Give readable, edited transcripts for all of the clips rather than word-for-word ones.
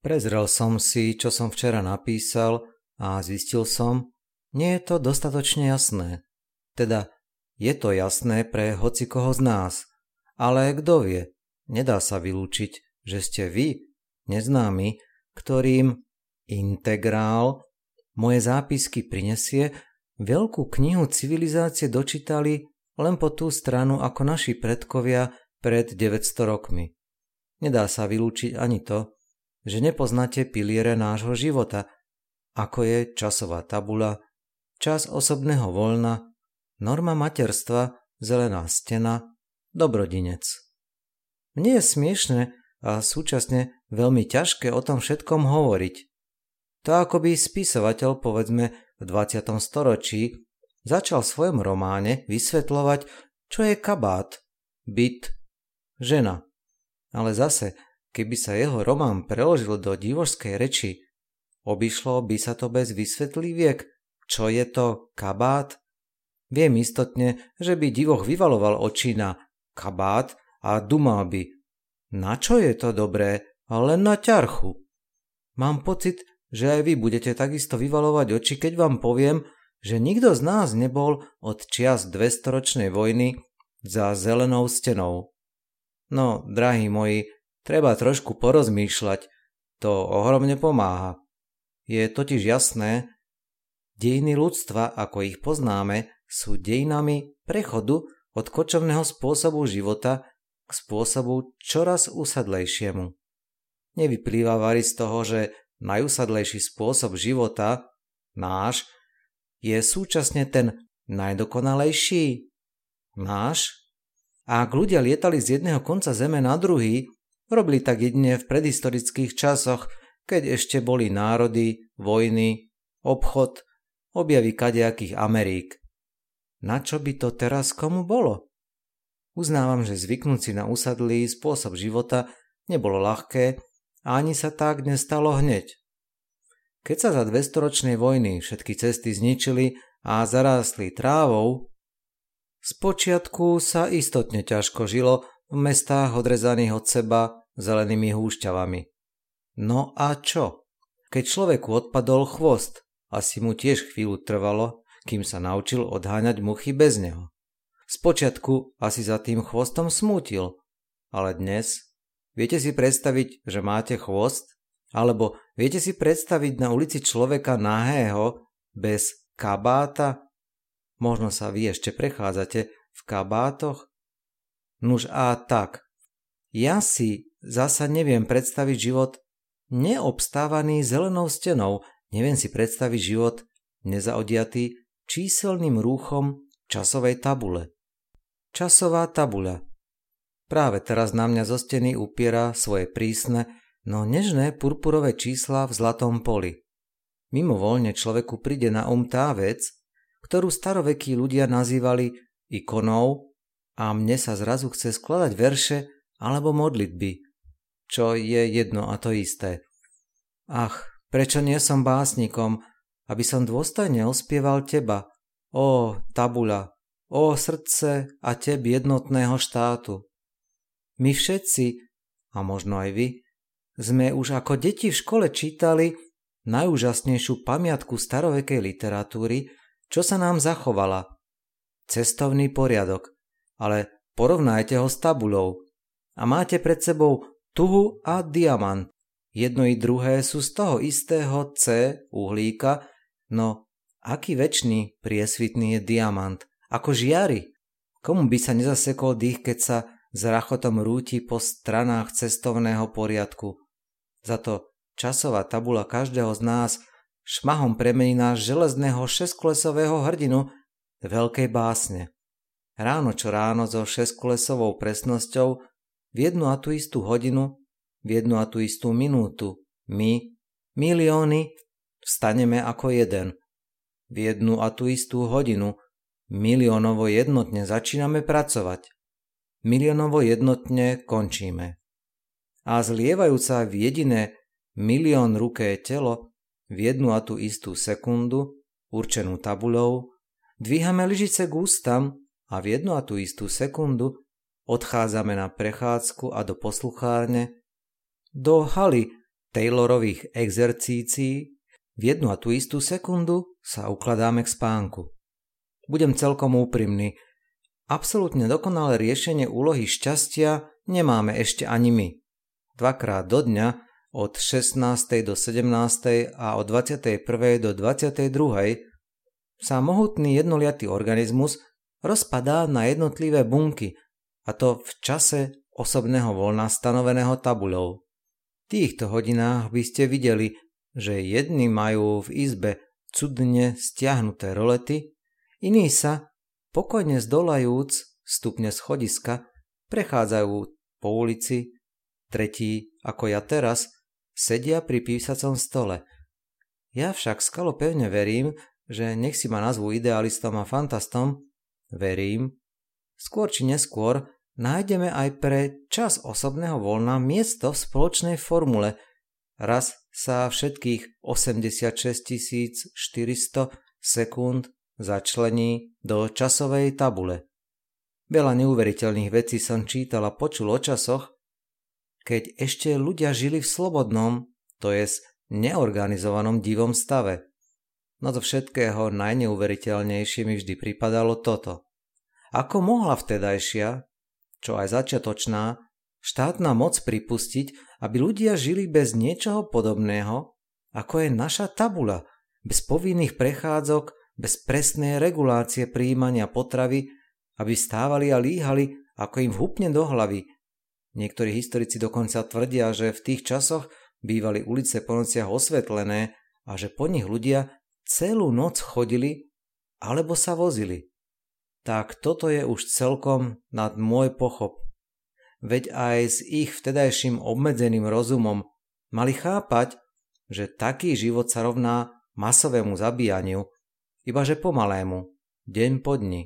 Prezrel som si, čo som včera napísal a zistil som, nie je to dostatočne jasné. Teda je to jasné pre hocikoho z nás, ale kto vie, nedá sa vylúčiť, že ste vy, neznámi, ktorým integrál moje zápisky prinesie, veľkú knihu civilizácie dočítali len po tú stranu ako naši predkovia pred 900 rokmi. Nedá sa vylúčiť ani to, že nepoznáte piliere nášho života, ako je časová tabuľa, čas osobného voľna, norma materstva, zelená stena, dobrodinec. Mne je smiešne a súčasne veľmi ťažké o tom všetkom hovoriť. To ako by spisovateľ, povedzme v 20. storočí, začal v svojom románe vysvetľovať, čo je kabát, byt, žena. Ale zase, keby sa jeho román preložil do divošskej reči, obišlo by sa to bez vysvetliviek, čo je to kabát? Viem istotne, že by divoch vyvaloval oči na kabát a dumal by, na čo je to dobré, ale na ťarchu. Mám pocit, že aj vy budete takisto vyvalovať oči, keď vám poviem, že nikto z nás nebol od čias 200-ročnej vojny za zelenou stenou. No, drahí moji, treba trošku porozmýšľať, to ohromne pomáha. Je totiž jasné, dejiny ľudstva, ako ich poznáme, sú dejinami prechodu od kočovného spôsobu života k spôsobu čoraz usadlejšiemu. Nevyplýva vari z toho, že najusadlejší spôsob života, náš, je súčasne ten najdokonalejší, náš. A ak ľudia lietali z jedného konca zeme na druhý, robili tak jedine v predhistorických časoch, keď ešte boli národy, vojny, obchod, objavy kadejakých Amerík. Na čo by to teraz komu bolo? Uznávam, že zvyknúť si na usadlý spôsob života nebolo ľahké a ani sa tak nestalo hneď. Keď sa za 200-ročnej vojny všetky cesty zničili a zarástli trávou, spočiatku sa istotne ťažko žilo v mestách odrezaných od seba zelenými húšťavami. No a čo? Keď človeku odpadol chvost, asi mu tiež chvíľu trvalo, kým sa naučil odháňať muchy bez neho. Spočiatku asi za tým chvostom smútil, ale dnes viete si predstaviť, že máte chvost? Alebo viete si predstaviť na ulici človeka nahého bez kabáta? Možno sa vy ešte prechádzate v kabátoch? Nuž a tak. Ja si zasa neviem predstaviť život neobstávaný zelenou stenou. Neviem si predstaviť život nezaodiatý číselným rúchom časovej tabule. Časová tabuľa. Práve teraz na mňa zo steny upiera svoje prísne, no nežné purpurové čísla v zlatom poli. Mimovoľne človeku príde na tá vec, ktorú starovekí ľudia nazývali ikonou a mne sa zrazu chce skladať verše alebo modlitby, čo je jedno a to isté. Ach, prečo nie som básnikom, aby som dôstojne ospieval teba, ó tabuľa, ó srdce a teb jednotného štátu. My všetci, a možno aj vy, sme už ako deti v škole čítali najúžasnejšiu pamiatku starovekej literatúry, čo sa nám zachovala. Cestovný poriadok, ale porovnajte ho s tabuľou. A máte pred sebou tuhu a diamant. Jedno i druhé sú z toho istého C uhlíka, no aký večný priesvitný je diamant, ako žiari. Komu by sa nezasekol dých, keď sa s rachotom rúti po stranách cestovného poriadku? Za to časová tabuľa každého z nás šmahom premení náš železného šesťkolesového hrdinu veľkej básne. Ráno čo ráno so šesťkolesovou presnosťou v jednu a tú istú hodinu, v jednu a tú istú minútu my, milióny, vstaneme ako jeden. V jednu a tú istú hodinu miliónovo jednotne začíname pracovať. Miliónovo jednotne končíme. A zlievajúca v jediné milión ruké telo v jednu a tú istú sekundu, určenú tabuľou, dvíhame lyžice k ústam a v jednu a tú istú sekundu odchádzame na prechádzku a do posluchárne, do haly, Taylorových exercícií v jednu a tú istú sekundu sa ukladáme k spánku. Budem celkom úprimný. Absolútne dokonalé riešenie úlohy šťastia nemáme ešte ani my. Dvakrát do dňa od 16. do 17. a od 21. do 22. sa mohutný jednoliatý organizmus rozpadá na jednotlivé bunky, a to v čase osobného voľna stanoveného tabuľou. V týchto hodinách by ste videli, že jedni majú v izbe cudne stiahnuté rolety, iní sa, pokojne zdolajúc stupne schodiska, prechádzajú po ulici, tretí, ako ja teraz, sedia pri písacom stole. Ja však skalo pevne verím, že nech si ma nazvú idealistom a fantastom, verím, skôr či neskôr nájdeme aj pre čas osobného voľna miesto v spoločnej formule. Raz sa všetkých 86 400 sekúnd začlení do časovej tabule. Veľa neuveriteľných vecí som čítal a počul o časoch, keď ešte ľudia žili v slobodnom, to jest neorganizovanom divom stave. No zo všetkého najneuveriteľnejšie mi vždy pripadalo toto. Ako mohla vtedajšia, čo aj začiatočná, štátna moc pripustiť, aby ľudia žili bez niečoho podobného, ako je naša tabuľa, bez povinných prechádzok, bez presnej regulácie prijímania potravy, aby stávali a líhali, ako im vhupne do hlavy. Niektorí historici dokonca tvrdia, že v tých časoch bývali ulice po nociach osvetlené a že po nich ľudia celú noc chodili alebo sa vozili. Tak toto je už celkom nad môj pochop. Veď aj s ich vtedajším obmedzeným rozumom mali chápať, že taký život sa rovná masovému zabíjaniu, ibaže pomalému, deň po dni.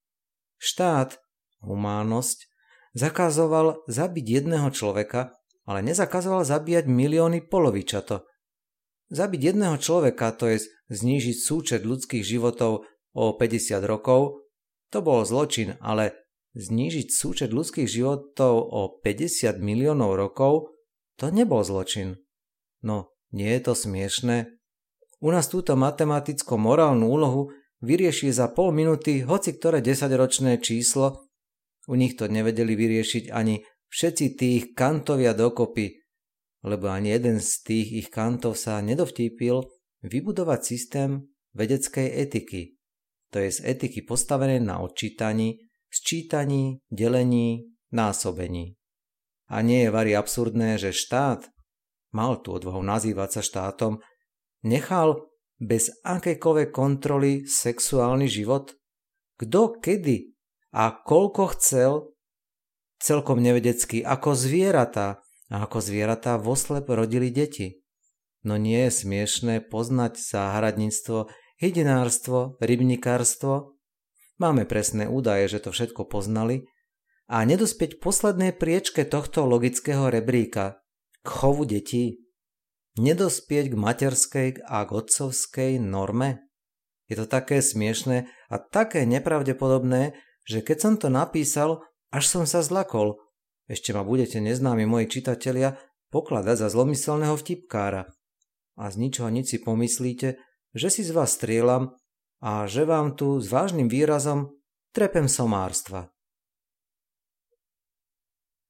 Štát, humánnosť, zakazoval zabiť jedného človeka, ale nezakazoval zabíjať milióny polovičato. Zabiť jedného človeka, to je znížiť súčet ľudských životov o 50 rokov, to bol zločin, ale znížiť súčet ľudských životov o 50 miliónov rokov, to nebol zločin. No, nie je to smiešné? U nás túto matematicko-morálnu úlohu vyrieši za pol minúty hoci ktoré 10-ročné číslo. U nich to nevedeli vyriešiť ani všetci tých kantovia dokopy, lebo ani jeden z tých ich kantov sa nedovtípil vybudovať systém vedeckej etiky, to je z etiky postavené na odčítaní, sčítaní, delení, násobení. A nie je vari absurdné, že štát, mal tú odvahu nazývať sa štátom, nechal bez akejkoľvek kontroly sexuálny život? Kto, kedy a koľko chcel, celkom nevedecky, ako zvieratá, a ako zvieratá voslep rodili deti. No nie je smiešné poznať záhradníctvo, hydinárstvo, rybníkarstvo? Máme presné údaje, že to všetko poznali a nedospieť poslednej priečke tohto logického rebríka, k chovu detí? Nedospieť k materskej a k otcovskej norme? Je to také smiešné a také nepravdepodobné, že keď som to napísal, až som sa zlakol. Ešte ma budete neznámi moji čitatelia pokladať za zlomyselného vtipkára. A z ničoho nič si pomyslíte, že si z vás strieľam a že vám tu s vážnym výrazom trepem somárstva.